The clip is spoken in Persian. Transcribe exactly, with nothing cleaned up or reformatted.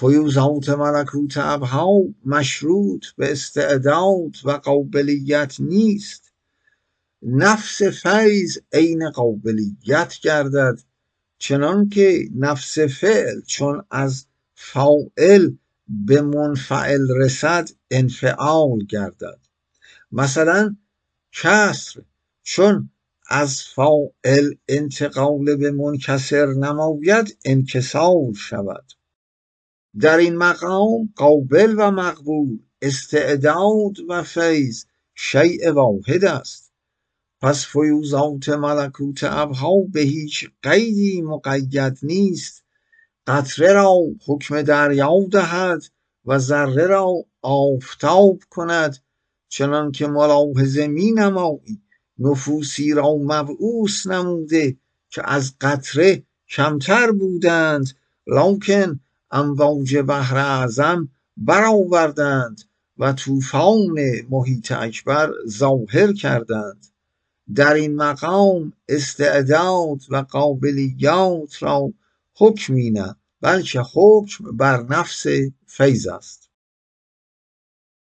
فیوضات ملکوت ابها مشروط به استعداد و قابلیت نیست. نفس فیض عین قابلیت گردد، چنان که نفس فعل چون از فاعل به منفعل رسد انفعال گردد. مثلا کسر چون از فاعل انتقال به منکسر نماید انکسار شود. در این مقام قابل و مقبول، استعداد و فیض شیء واحد است. پس فیوضات ملکوت ابها به هیچ قیدی مقید نیست. قطره را حکم دریا دهد و ذره را آفتاب کند، چنان که ملاحظه می نمایی نفوسی را مبعوث نموده که از قطره کمتر بودند، لکن امواج بحر اعظم برآوردند و طوفان محیط اکبر ظاهر کردند. در این مقام استعداد و قابلیات را حکمی نه، بلکه حکم بر نفس فیض است.